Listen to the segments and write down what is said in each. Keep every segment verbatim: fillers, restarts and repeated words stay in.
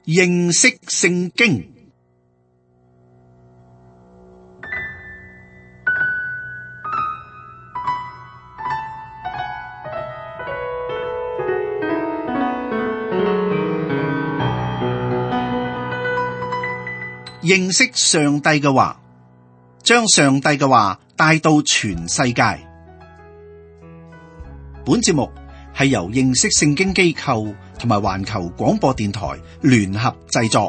認識聖經。認識上帝嘅話，將上帝嘅話帶到全世界。本節目係由認識聖經機構同埋環球廣播電台聯合製作。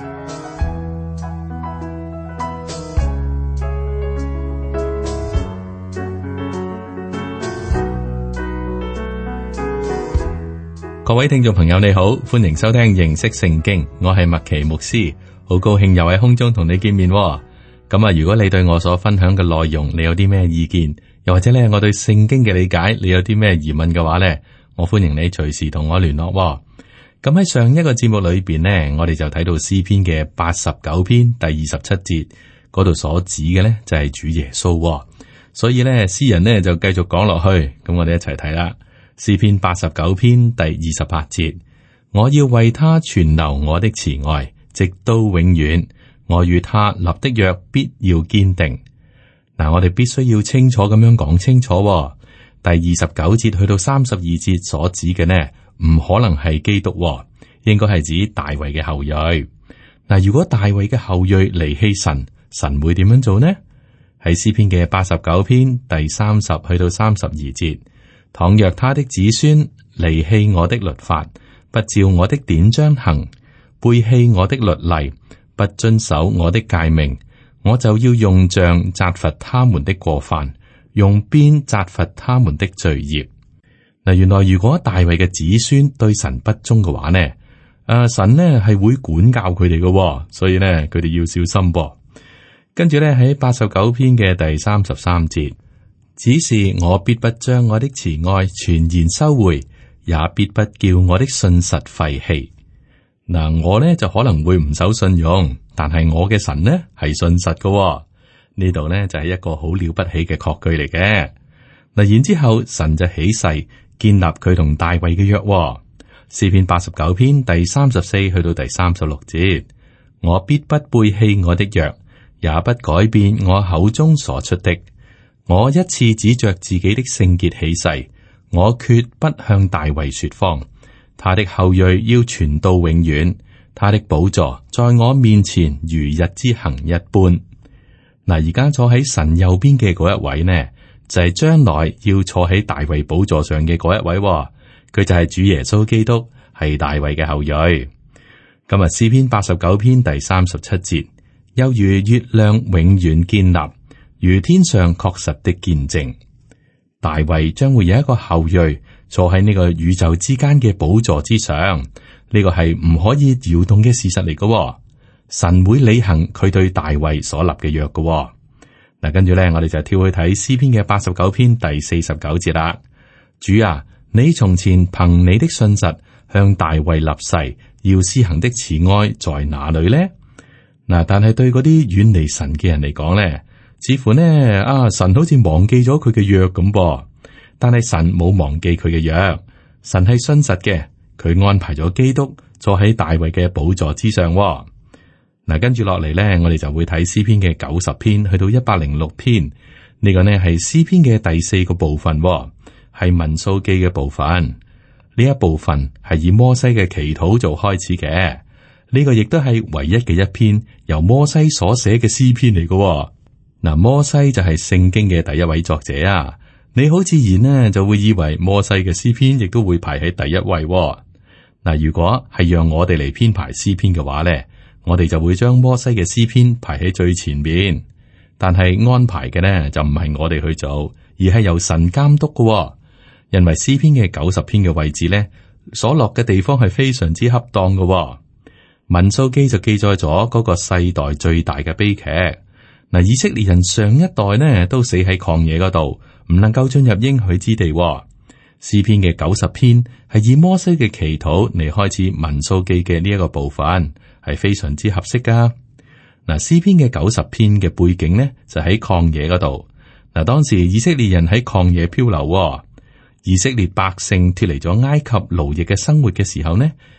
各位聽眾朋友你好，歡迎收聽認識聖經，我係麥奇牧師，好高興又喺空中同你見面。咁啊，如果你對我所分享嘅內容，你有啲咩意見，又或者咧我對聖經嘅理解，你有啲咩疑問嘅話咧，我歡迎你隨時同我聯絡。咁喺上一個節目裏邊呢，我哋就睇到詩篇嘅八十九篇第二十七節嗰度所指嘅呢，就係主耶穌。所以呢，詩人呢就繼續講落去，咁我哋一齊睇啦。詩篇八十九篇第二十八節，我要為他存留我的慈愛，直到永遠。我與他立的約必要堅定。嗱，我哋必須要清楚咁樣講清楚。第二十九節去到三十二節所指嘅呢，唔可能係基督，應該係指大衛嘅後裔。嗱，如果大衛嘅後裔離棄神，神會點樣做呢？喺詩篇嘅八十九篇第三十去到三十二節，倘若他的子孫離棄我的律法，不照我的典章行，背棄我的律例，不遵守我的誡命，我就要用杖責罰他們的過犯，用鞭責罰他們的罪孽。嗱，原來如果大衛嘅子孫對神不忠嘅話呢，誒，神呢係會管教佢哋嘅，所以呢，佢哋要小心噃。跟住呢，喺八十九篇嘅第三十三節，只是我必不將我的慈愛全然收回，也必不叫我的信實廢棄。嗱，我呢就可能會唔守信用，但係我嘅神呢係信實嘅。呢度呢就係一個好了不起嘅確據嚟嘅。嗱，然之後神就起誓建立佢同大衛嘅約。詩篇八十九篇第三十四去到第三十六節，我必不背棄我的約，也不改變我口中所出的。我一次指着自己的聖潔起誓，我決不向大衛說謊。他的後裔要傳到永遠，他的寶座在我面前如日之行一般。嗱，而家坐喺神右邊嘅嗰一位呢，就係將來要坐喺大衛寶座上嘅嗰一位，佢就係主耶穌基督，係大衛嘅後裔。今日詩篇八十九篇第三十七節，又如月亮永遠堅立，如天上確實的見證。大衛將會有一個後裔坐喺呢個宇宙之間嘅寶座之上，呢個係唔可以搖動嘅事實嚟嘅。神會履行佢對大衛所立嘅約嘅。嗱，跟住咧，我哋就跳去睇詩篇嘅八十九篇第四十九節啦。主啊，你從前憑你的信實向大衛立誓，要施行的慈愛在哪裏呢？嗱，但係對嗰啲遠離神嘅人嚟講咧，似乎呢啊，神好似忘記咗佢嘅約咁噃。但係神冇忘記佢嘅約，神係信實嘅，佢安排咗基督坐喺大衛嘅寶座之上。嗱，跟住落嚟呢，我哋就會睇詩篇嘅九十篇去到一百零六篇，呢個呢係詩篇嘅第四個部分，係民數記嘅部分。呢一部分係以摩西嘅祈禱做開始嘅，呢個亦都係唯一嘅一篇由摩西所寫嘅詩篇嚟嘅。嗱，摩西就係聖經嘅第一位作者啊。你好自然呢就會以為摩西嘅詩篇亦都會排喺第一位。嗱，如果係讓我哋嚟編排詩篇嘅話呢，我哋就會將摩西嘅詩篇排喺最前面。但係安排嘅呢就唔係我哋去做，而係由神監督嘅。因為詩篇嘅九十篇嘅位置呢，所落嘅地方係非常之恰當嘅。民數記就記載咗嗰個世代最大嘅悲劇。嗱，以色列人上一代呢都死喺曠野嗰度，唔能夠進入應許之地。詩篇嘅九十篇係以摩西嘅祈禱嚟開始民數記嘅呢一個部分，係非常之合適噶。嗱，詩篇嘅九十篇嘅背景呢就喺曠野嗰度。嗱，當時以色列人喺曠野漂流，以色列百姓脫離咗埃及奴役嘅生活嘅時候呢，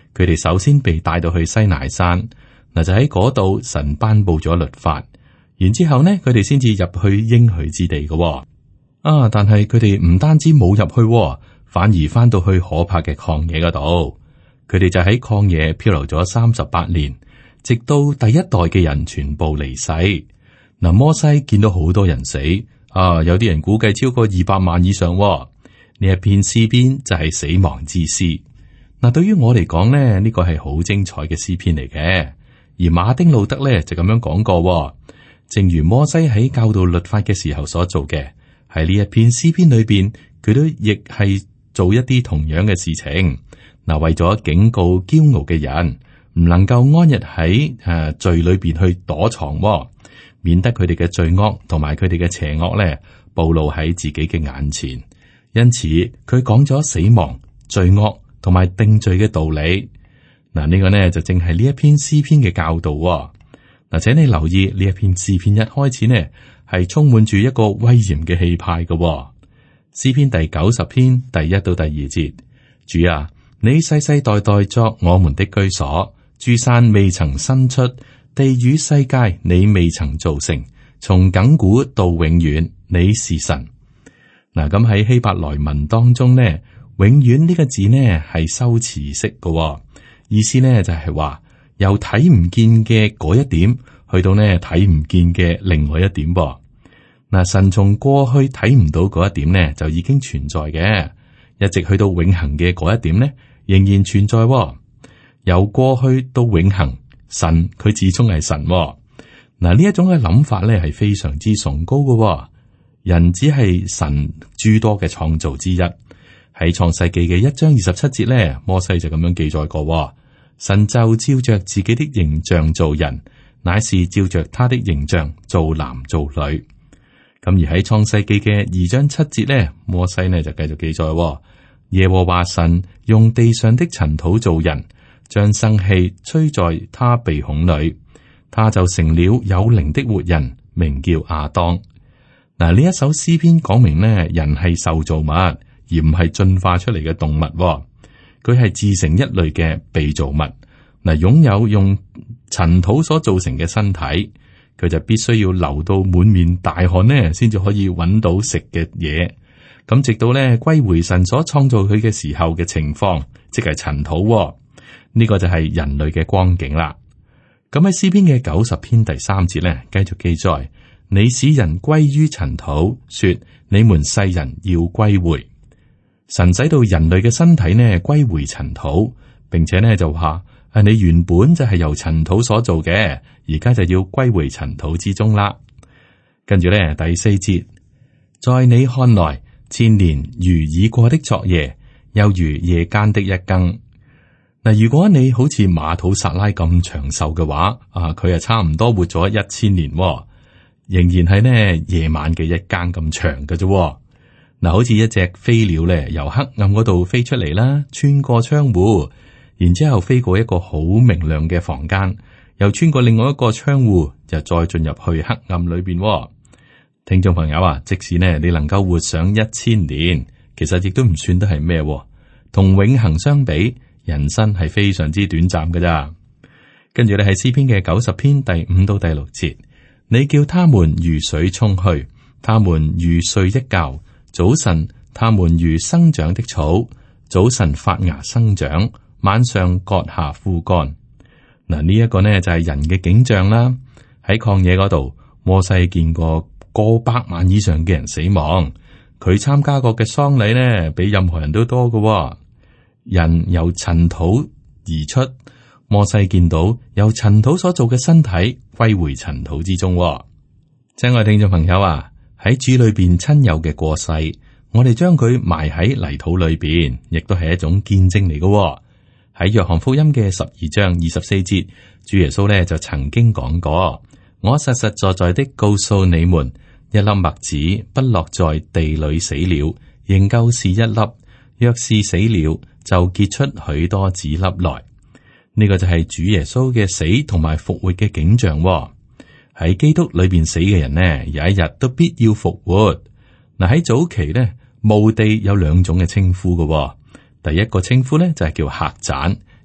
佢哋首先被帶到去西乃山，嗱就喺嗰度神頒布咗律法，然之後呢佢哋先至入去應許之地嘅。啊，但係佢哋唔單止冇入去，反而翻到去可怕嘅曠野嗰度，佢哋就喺曠野漂流咗三十八年，直到第一代嘅人全部離世。嗱，摩西見到好多人死，啊，有啲人估計超過二百萬以上。呢一篇詩篇就係死亡之詩。嗱，對於我嚟講呢，呢個係好精彩嘅詩篇嚟嘅。而馬丁路德咧就咁樣講過，正如摩西喺教導律法嘅時候所做嘅，喺呢一篇詩篇裏邊，佢都亦係做一啲同樣嘅事情。嗱，為咗警告驕傲嘅人，唔能夠安逸喺誒罪裏邊去躲藏，免得佢哋嘅罪惡同埋佢哋嘅邪惡咧暴露喺自己嘅眼前。因此，佢講咗死亡、罪惡同埋定罪嘅道理。嗱，呢個呢就正係呢一篇詩篇嘅教導。嗱，請你留意呢一篇詩篇一開始呢係充滿住一個威嚴嘅氣派嘅。詩篇第九十篇第一到第二節，主啊，你世世代代作我們的居所，諸山未曾生出，地與世界你未曾造成，從亙古到永遠，你是神。嗱，咁喺希伯來文當中呢，永遠呢個字呢係修辭式嘅，意思呢就係話由睇唔見嘅嗰一點去到呢睇唔見嘅另外一點噃。嗱，神從過去睇唔到嗰一點呢就已經存在嘅，一直去到永恆嘅嗰一點呢仍然存在。由過去到永恆，神佢始終係神。嗱，呢一種嘅諗法呢係非常之崇高嘅。人只係神諸多嘅創造之一。喺創世記嘅一章二十七節呢，摩西就咁樣記載過：神就照着自己的形象造人，乃是照着他的形象造男造女。咁而喺創世記嘅二章七節呢，摩西呢就繼續記載：耶和華神用地上的塵土造人，將生氣吹在他鼻孔裏，他就成了有靈的活人，名叫亞當。嗱，呢一首詩篇講明呢，人係受造物，而唔係進化出嚟嘅動物。佢係自成一類嘅被造物。嗱，擁有用塵土所造成嘅身體，佢就必須要流到滿面大汗呢，先至可以揾到食嘅嘢。咁直到呢歸回神所創造佢嘅時候嘅情況，即係塵土。呢個就係人類嘅光景啦。咁喺詩篇嘅九十篇第三節呢，繼續記載。你使人歸於塵土，說你們世人要歸回。神使到人類嘅身體呢歸回塵土，並且呢就話：誒，你原本就係由塵土所做嘅，而家就要歸回塵土之中啦。跟住呢第四節，在你看來，千年如已過的昨夜，又如夜間的一更。嗱，如果你好似馬土撒拉咁長壽嘅話，啊，佢係差唔多活咗一千年。仍然係呢夜晚嘅一更咁長嘅啫。嗱，好似一隻飛鳥咧，由黑暗嗰度飛出嚟啦，穿過窗戶，然之後飛過一個好明亮嘅房間，又穿過另外一個窗戶，就再進入去黑暗裏邊。聽眾朋友啊，即使呢你能夠活上一千年，其實亦都唔算得係咩，同永恆相比，人生係非常之短暫㗎咋。跟住咧係詩篇嘅九十篇第五到第六節。你叫他們如水沖去，他們如睡一覺。早晨，他們如生長的草，早晨發芽生長，晚上割下枯乾。嗱，呢一個呢就係人嘅景象啦。喺曠野嗰度，摩西見過過百萬以上嘅人死亡，佢參加過嘅喪禮呢，比任何人都多㗎。人由塵土而出。摩西見到由塵土所做嘅身體歸回塵土之中。親愛聽眾朋友啊，喺主裏邊親友嘅過世，我哋將佢埋喺泥土裏邊，亦都係一種見證嚟嘅。喺約翰福音嘅十二章二十四節，主耶穌咧就曾經講過：我實實在在的告訴你們，一粒麥子不落在地裏死了，仍舊是一粒；若是死了，就結出許多子粒來。呢個就係主耶穌嘅死同埋復活嘅景象。喺基督裏邊死嘅人呢，有一日都必要復活。嗱，喺早期呢，墓地有兩種嘅稱呼嘅。第一個稱呼呢就係叫客棧，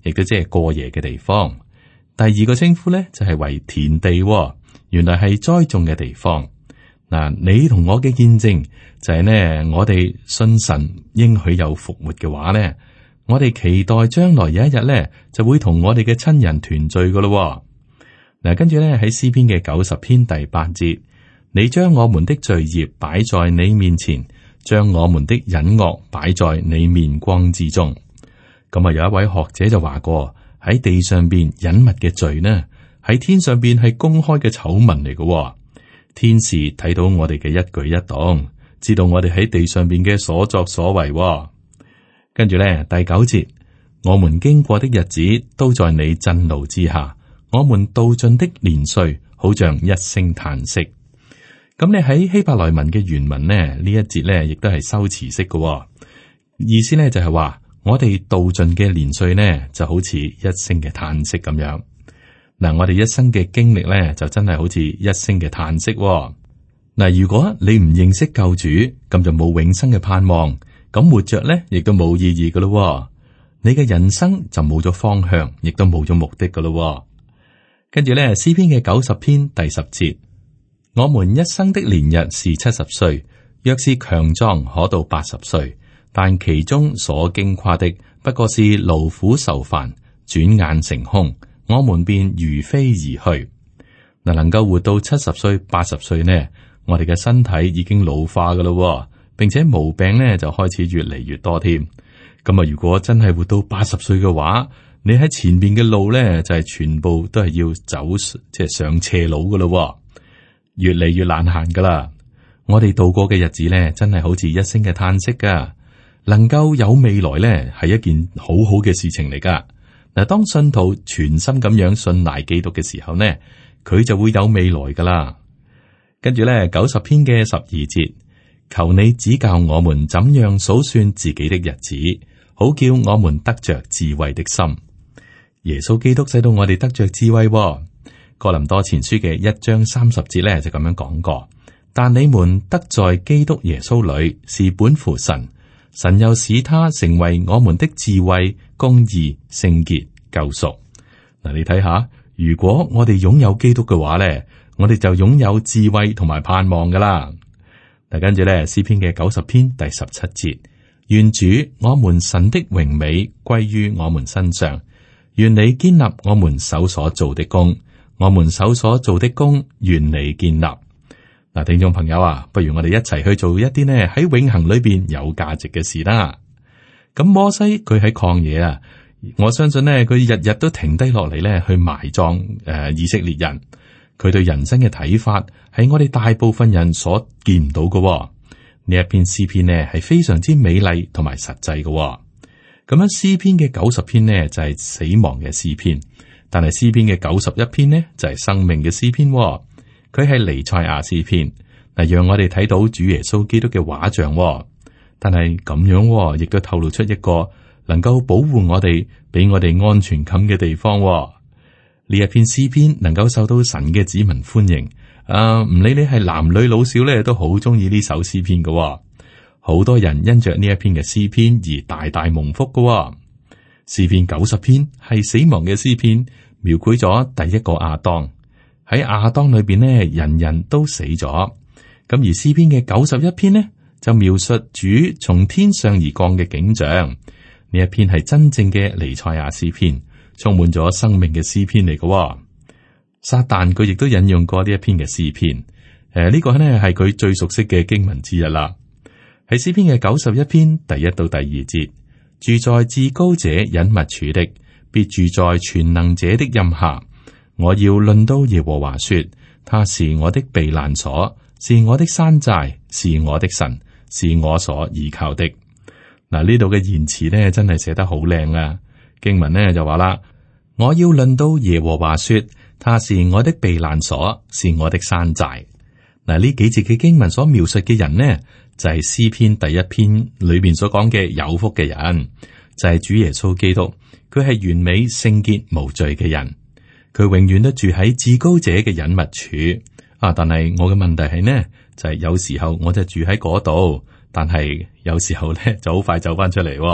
亦都即係過夜嘅地方。第二個稱呼咧就係為田地，原來係栽種嘅地方。嗱，你同我嘅見證就係呢，我哋信神應許有復活嘅話咧，我哋期待將來有一日咧就會同我哋嘅親人團聚噶咯。嗱，跟住咧喺詩篇嘅九十篇第八節，你將我們的罪孽擺在你面前，將我們的隱惡擺在你面光之中。咁啊，有一位學者就話過，喺地上邊隱密嘅罪呢，喺天上邊係公開嘅醜聞嚟嘅。天使睇到我哋嘅一舉一動，知道我哋喺地上邊嘅所作所為。跟住咧第九節，我們經過的日子都在你震怒之下，我們度盡的年歲好像一聲嘆息。咁你喺希伯來文嘅原文呢，呢一節咧亦都係修辭式嘅，意思咧就係話。我哋度盡嘅年歲呢，就好似一聲嘅嘆息咁樣。嗱，我哋一生嘅經歷呢，就真係好似一聲嘅嘆息。嗱，如果你唔認識救主，咁就冇永生嘅盼望，咁活着呢，亦都冇意義噶咯。你嘅人生就冇咗方向，亦都冇咗目的噶咯。跟住咧，詩篇嘅九十篇第十節，我們一生的年日是七十歲，若是強壯，可到八十歲。但其中所經誇的，不過是勞苦受煩，轉眼成空，我們便如飛而去。嗱，能夠活到七十歲、八十歲呢，我哋嘅身體已經老化噶啦，並且毛病呢就開始越嚟越多添。咁啊，如果真係活到八十歲嘅話，你喺前面嘅路呢，就係全部都係要走，即係上斜路噶啦，越嚟越難行噶啦。我哋度過嘅日子呢，真係好似一聲嘅嘆息噶。能夠有未來咧，係一件好好嘅事情嚟噶。嗱，當信徒全心咁樣信賴基督嘅時候呢，佢就會有未來噶啦。跟住咧，九十篇嘅十二節，求你指教我們怎樣數算自己的日子，好叫我們得着智慧的心。耶穌基督使到我哋得着智慧。哥林多前書嘅一章三十節咧就咁樣講過，但你們得在基督耶穌裏是本乎神。神又使他成為我們的智慧、公義、聖潔、救贖。嗱，你睇下，如果我哋擁有基督嘅話咧，我哋就擁有智慧同埋盼望噶啦。嗱，跟住咧，詩篇嘅九十篇第十七節，願主我們神的榮美歸於我們身上，願你建立我們手所做的工，我們手所做的工，願你建立。嗱，聽眾朋友啊，不如我哋一齊去做一啲呢喺永恆裏邊有價值嘅事啦。咁摩西佢喺曠野啊，我相信呢，佢日日都停低落嚟呢去埋葬誒、呃、以色列人。佢對人生嘅睇法係我哋大部分人所見唔到嘅、哦。呢一篇詩篇呢係非常之美麗同埋實際嘅、哦。咁樣詩篇嘅九十篇呢就係、是、死亡嘅詩篇，但係詩篇嘅九十一篇呢就係、是、生命嘅詩篇、哦。佢係彌賽亞詩篇，嗱，讓我哋睇到主耶穌基督嘅畫像、哦。但係咁樣、哦，亦都透露出一個能夠保護我哋、俾我哋安全感嘅地方、哦。呢一篇詩篇能夠受到神嘅子民歡迎，啊，唔理你係男女老少咧，都好中意呢首詩篇嘅、哦。好多人因着呢一篇嘅詩篇而大大蒙福嘅、哦。詩篇九十篇係死亡嘅詩篇，描繪咗第一個亞當。喺亞當裏邊呢，人人都死咗。咁而詩篇嘅九十一篇呢，就描述主從天上而降嘅景象。呢一篇係真正嘅彌賽亞詩篇，充滿咗生命嘅詩篇嚟嘅。撒旦佢亦都引用過呢一篇嘅詩篇。誒、呃，呢、這個呢係佢最熟悉嘅經文之一啦。喺詩篇嘅九十一篇第一到第二節，住在至高者隱密處的，必住在全能者的蔭下。我要論到耶和華說，他是我的避難所，是我的山寨，是我的神，是我所依靠的。嗱，呢度嘅言辭呢，真係寫得好靚啊！經文呢就話啦，我要論到耶和華說，他是我的避難所，是我的山寨。嗱，呢幾節嘅經文所描述嘅人呢，就係詩篇第一篇裏邊所講嘅有福嘅人，就係主耶穌基督，佢係完美聖潔無罪嘅人。佢永遠都住喺至高者嘅隱密處啊！但係我嘅問題係呢，就係、是、有時候我就住喺嗰度，但係有時候咧就好快走翻出嚟。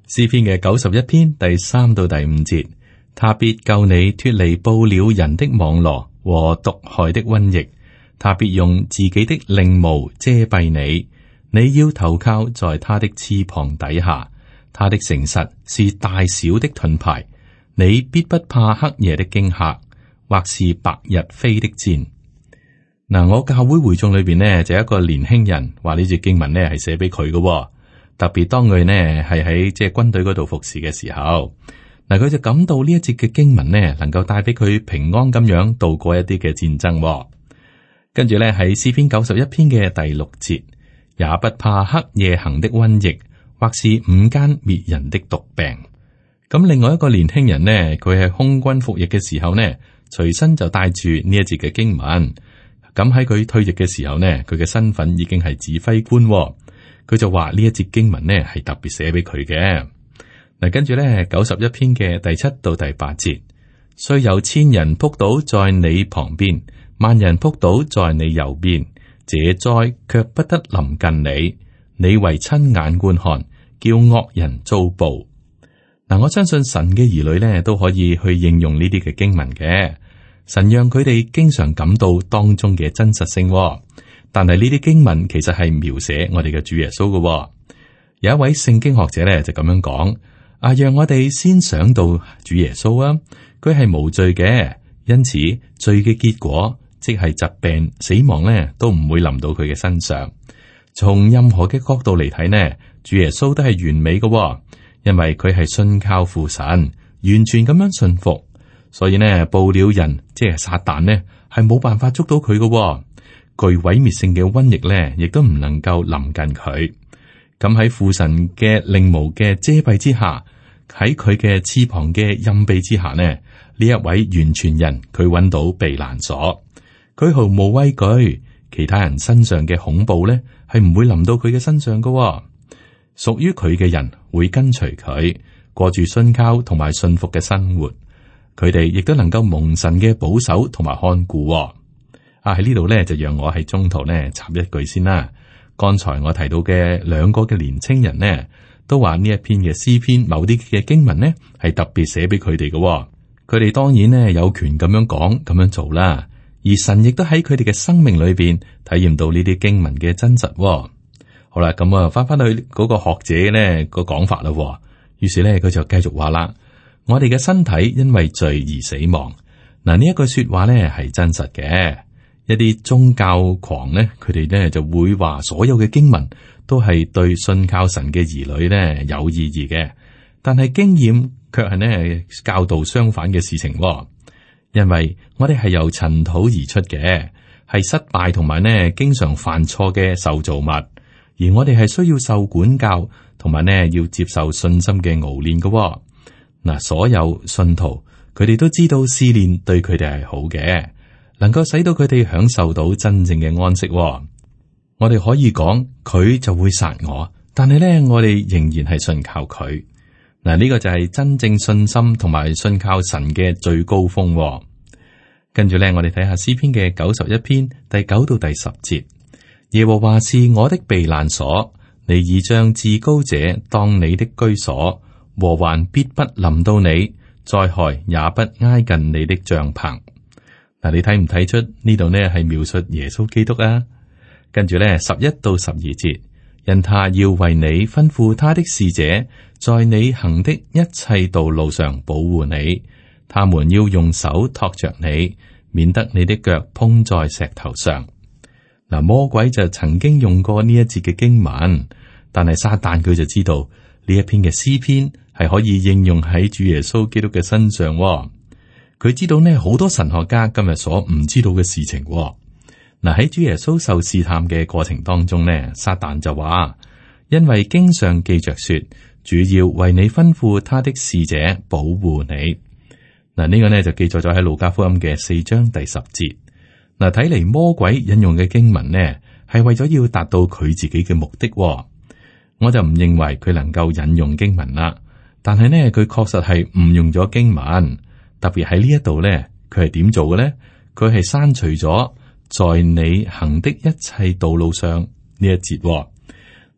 詩篇嘅九十一篇第三到第五節，他必救你脫離捕鳥人的網羅和毒害的瘟疫，他必用自己的翎毛遮蔽你，你要投靠在他的翅膀底下。他的誠實是大小的盾牌，你必不怕黑夜的驚嚇，或是白日飛的箭。嗱，我教會會眾裏邊呢，就有一個年輕人話呢節經文呢係寫俾佢嘅，特別當佢呢係喺即係軍隊嗰度服侍嘅時候，嗱，佢就感到呢一節嘅經文呢能夠帶俾佢平安咁樣度過一啲嘅戰爭。跟住呢喺詩篇九十一篇嘅第六節，也不怕黑夜行的瘟疫，或是午間滅人的毒病。咁另外一個年輕人呢，佢係空軍服役嘅時候呢，隨身就帶住呢一節嘅經文。咁喺佢退役嘅時候呢，佢嘅身份已經係指揮官，哦，佢就話呢一節經文呢係特別寫俾佢嘅。嗱，跟住呢九十一篇嘅第七到第八節，雖有千人撲倒在你旁邊，萬人撲倒在你右邊，這災卻不得臨近你，你為親眼觀看，叫惡人遭報。嗱，我相信神嘅兒女呢都可以去應用呢啲嘅經文嘅。神讓佢哋經常感到當中嘅真實性，哦，但係呢啲經文其實係描寫我哋嘅主耶穌嘅，哦。有一位聖經學者咧就咁樣講：啊，讓我哋先想到主耶穌啊，佢係無罪嘅，因此罪嘅結果即係疾病、死亡咧都唔會臨到佢嘅身上。從任何嘅角度嚟睇呢，主耶穌都係完美嘅，哦，因為佢係信靠父神，完全咁樣信服。所以呢，捕鳥人即係撒旦呢，係冇辦法捉到佢嘅，哦，具毀滅性嘅瘟疫呢，亦都唔能夠臨近佢。咁喺父神嘅翎毛嘅遮蔽之下，喺佢嘅翅膀嘅蔭庇之下呢，呢一位完全人佢揾到避難所，佢毫無畏懼，其他人身上嘅恐怖呢，係唔會臨到佢嘅身上嘅，哦。屬於佢嘅人會跟隨佢，過住信靠同埋信服嘅生活。佢哋亦都能夠蒙神嘅保守同埋看顧，哦。啊，喺呢度咧就讓我喺中途咧插一句先啦。剛才我提到嘅兩個嘅年青人呢，都話呢一篇嘅詩篇某啲嘅經文呢係特別寫俾佢哋嘅。佢哋當然呢有權咁樣講咁樣做啦。而神亦都喺佢哋嘅生命裏邊體驗到呢啲經文嘅真實，哦。好啦，咁啊翻翻去嗰個學者呢個講法啦，哦。於是咧佢就繼續話啦。我哋嘅身體因為罪而死亡，嗱，呢一句說話咧係真實嘅。一啲宗教狂咧，佢哋咧就會話所有嘅經文都係對信靠神嘅兒女咧有意義嘅，但係經驗卻係咧教導相反嘅事情。因為我哋係由塵土而出嘅，係失敗同埋咧經常犯錯嘅受造物，而我哋係需要受管教同埋咧要接受信心嘅熬練嘅。嗱，所有信徒佢哋都知道試煉對佢哋係好嘅，能夠使到佢哋享受到真正嘅安息。我哋可以講佢就會殺我，但係咧我哋仍然係信靠佢。嗱，呢個就係真正信心同埋信靠神嘅最高峰。跟住咧，我哋睇下詩篇嘅九十一篇第九到第十節：耶和華是我的避難所，你已將至高者當你的居所。禍患必不臨到你，災害也不挨近你的帳篷。嗱，你睇唔睇出呢度呢係描述耶穌基督啊？跟住呢十一到十二節，因他要為你吩咐他的使者，在你行的一切道路上保護你，他們要用手托着你，免得你的腳碰在石頭上。嗱，魔鬼就曾經用過呢一節嘅經文，但係撒旦佢就知道呢一篇嘅詩篇係可以應用喺主耶穌基督嘅身上。佢知道呢好多神學家今日所唔知道嘅事情。嗱，喺主耶穌受試探嘅過程當中呢，撒旦就話：因為經上記着說，主要為你吩咐他的使者保護你。嗱，呢個呢就記載咗喺路加福音嘅四章第十節。嗱，睇嚟魔鬼引用嘅經文呢係為咗要達到佢自己嘅目的。我就唔認為佢能夠引用經文啦。但係呢，佢確實係誤用咗經文，特別喺呢一度呢，佢係點做嘅呢？佢係刪除咗在你行的一切道路上呢一節。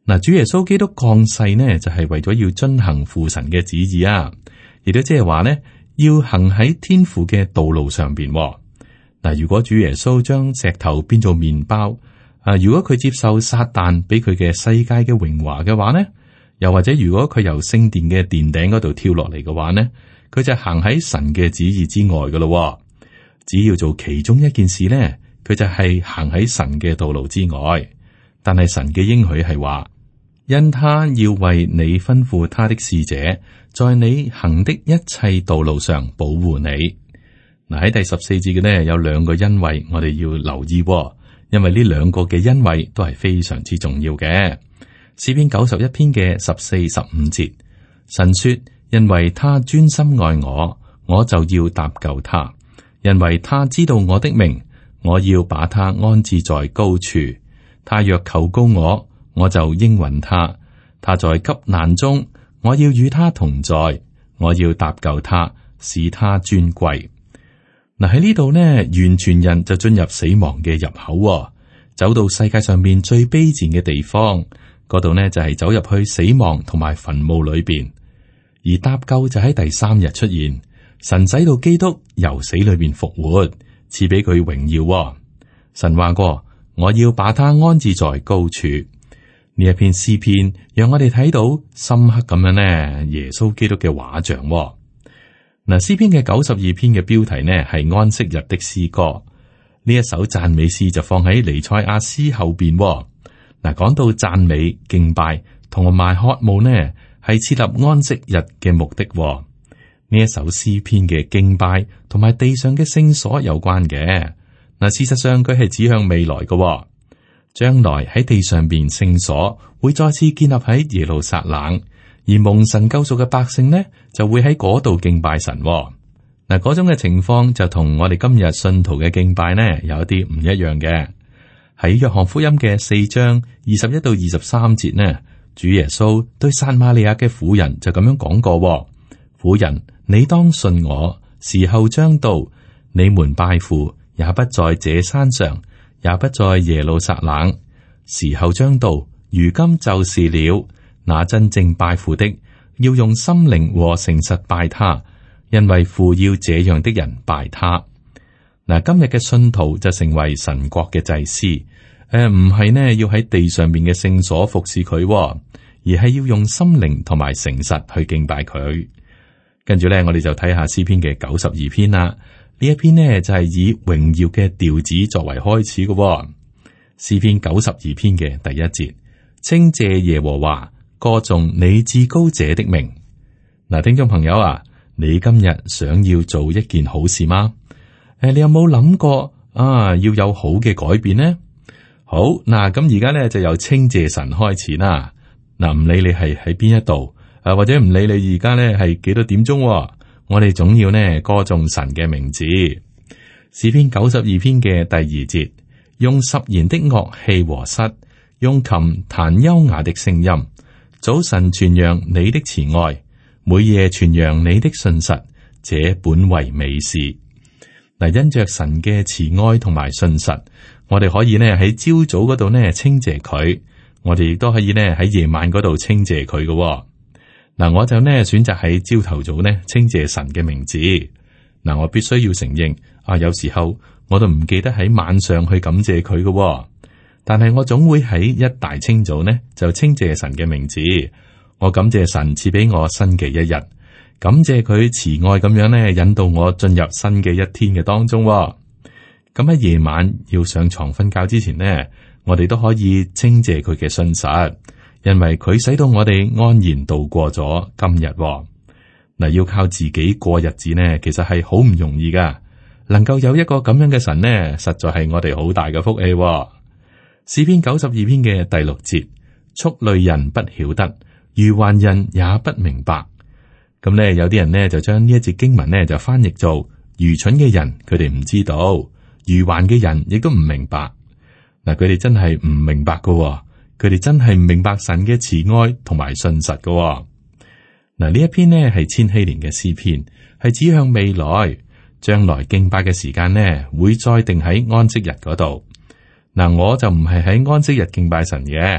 嗱，主耶穌基督降世呢，就係為咗要遵行父神嘅旨意啊，亦都即係話呢，要行喺天父嘅道路上邊。嗱，如果主耶穌將石頭變做麵包，啊，如果佢接受撒旦俾佢嘅世界嘅榮華嘅話呢，又或者如果佢由聖殿嘅殿頂嗰度跳落嚟嘅話呢，佢就行喺神嘅旨意之外噶咯。只要做其中一件事呢，佢就係行喺神嘅道路之外。但係神嘅應許係話，因他要為你吩咐他的使者，在你行的一切道路上保護你。嗱，喺第十四節嘅呢，有兩個恩惠，我哋要留意，因為呢兩個嘅恩惠都係非常之重要嘅。詩篇九十一篇嘅十四、十五節，神說：因為他專心愛我，我就要搭救他；因為他知道我的名，我要把他安置在高處。他若求告我，我就應允他。他在急難中，我要與他同在，我要搭救他，使他尊貴。嗱，喺呢度呢，完全人就進入死亡嘅入口，走到世界上面最卑賤嘅地方，嗰度呢就係走入去死亡同埋墳墓裏邊，而搭救就喺第三日出現，神使到基督由死裏邊復活，賜俾佢榮耀。神話過，我要把他安置在高處。呢一篇詩篇讓我哋睇到深刻咁樣呢耶穌基督嘅畫像。嗱，詩篇嘅九十二篇嘅標題呢係安息日的詩歌，呢一首讚美詩就放喺彌賽亞詩後邊。嗱，講到讚美敬拜同埋渴慕呢，係設立安息日嘅目的。呢一首詩篇嘅敬拜同埋地上嘅聖所有關嘅。嗱，事實上佢係指向未來嘅，將來喺地上邊聖所會再次建立喺耶路撒冷。而蒙神救贖嘅百姓呢，就會喺嗰度敬拜神。嗱，嗰種嘅情況就同我哋今日信徒嘅敬拜呢，有一啲唔一樣嘅。喺約翰福音嘅四章二十一到二十三節呢，主耶穌對撒瑪利亞嘅婦人就咁樣講過：婦人，你當信我，時候將到，你們拜父也不在這山上，也不在耶路撒冷，時候將到，如今就是了。那真正拜父的，要用心靈和誠實拜他，因為父要這樣的人拜他。嗱，今日嘅信徒就成為神國嘅祭司，誒，唔係呢要喺地上面嘅聖所服侍佢，而係要用心靈同埋誠實去敬拜佢。跟住咧，我哋就睇下詩篇嘅九十二篇啦。呢一篇呢就係以榮耀嘅調子作為開始嘅。詩篇九十二篇嘅第一節，稱謝耶和華。歌頌你至高者的名。嗱，聽眾朋友啊，你今日想要做一件好事嗎？誒，你有冇諗過啊？要有好嘅改變呢？好，嗱，咁而家咧就由稱謝神開始啦。嗱，唔理你係喺邊一度，誒，或者唔理你而家咧係幾多點鐘，我哋總要呢歌頌神嘅名字。詩篇九十二篇嘅第二節，用十弦的樂器和瑟，用琴彈優雅的聲音。早晨傳揚你的慈愛，每夜傳揚你的信實，這本為美事。嗱，因着神嘅慈愛同埋信實，我哋可以呢喺朝早嗰度呢稱謝佢，我哋亦都可以呢喺夜晚嗰度稱謝佢嘅。嗱，我就呢選擇喺朝頭早呢稱謝神嘅名字。嗱，我必須要承認啊，有時候我都唔記得喺晚上去感謝佢嘅。但係我總會喺一大清早呢，就稱謝神嘅名字。我感謝神賜俾我新嘅一日，感謝佢慈愛咁樣呢，引導我進入新嘅一天嘅當中。咁喺夜晚要上床瞓覺之前呢，我哋都可以稱謝佢嘅信實，因為佢使到我哋安然度過咗今日。嗱，要靠自己過日子呢，其實係好唔容易噶。能夠有一個咁樣嘅神呢，實在係我哋好大嘅福氣。詩篇九十二篇嘅第六節，畜類人不曉得，愚頑人也不明白。咁呢，有啲人呢就將呢一節經文呢就翻譯做愚蠢嘅人，佢哋唔知道；愚頑嘅人亦都唔明白。嗱，佢哋真係唔明白噶，佢哋真係唔明白神嘅慈愛同埋信實噶。嗱，呢一篇呢係千禧年嘅詩篇，係指向未來，將來敬拜嘅時間呢會再定喺安息日嗰度。嗱，我就唔係喺安息日敬拜神嘅，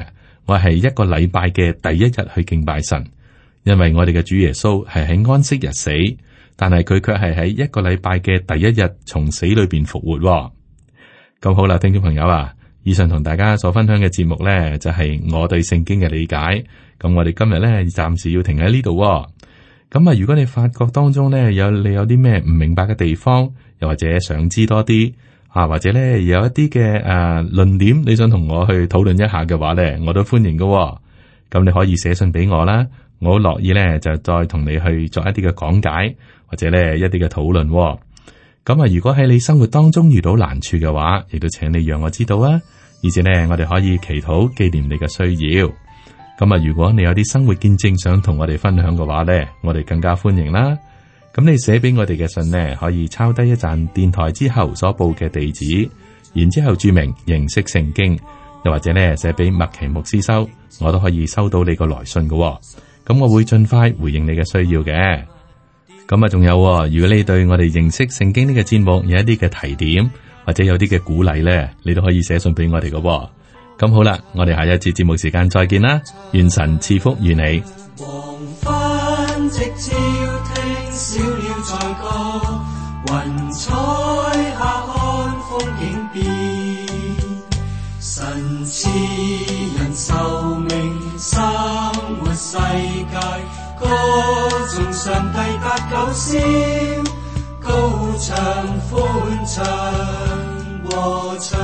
我係一個禮拜嘅第一日去敬拜神，因為我哋嘅主耶穌係喺安息日死，但係佢卻係喺一個禮拜嘅第一日從死裏邊復活喎。咁好啦，聽眾朋友啊，以上同大家所分享嘅節目呢，就係我對聖經嘅理解。咁我哋今日呢，暫時要停喺呢度喎。咁啊，如果你發覺當中呢，有你有啲咩唔明白嘅地方，又或者想知多啲啊，或者呢有一啲嘅誒論點，你想同我去討論一下嘅話呢，我都歡迎㗎喎。咁你可以寫信俾我啦，我好樂意呢就再同你去作一啲嘅講解，或者呢一啲嘅討論喎。咁啊，如果喺你生活當中遇到難處嘅話，亦都請你讓我知道啊，而且呢，我哋可以祈禱紀念你嘅需要。咁啊，如果你有啲生活見證想同我哋分享嘅話呢，我哋更加歡迎啦。咁你寫俾我哋嘅信呢，可以抄低一陣電台之後所報嘅地址，然之後注明認識聖經，又或者呢寫俾麥奇牧師收，我都可以收到你個來信嘅。咁我會盡快回應你嘅需要嘅。咁啊，仲有，如果你對我哋認識聖經呢個節目有一啲嘅提點，或者有啲嘅鼓勵呢，你都可以寫信俾我哋嘅。咁好啦，我哋下一節節目時間再見啦，願神賜福與你。 黃昏夕照聽小鳥在歌，雲彩下看風景變，神賜人壽命，生活世界，歌頌上帝達九仙，高唱歡唱和唱。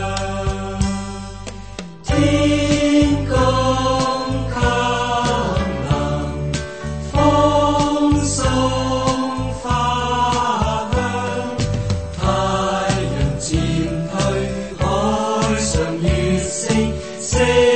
天光強能，風送花香，太陽漸退，海上月升升。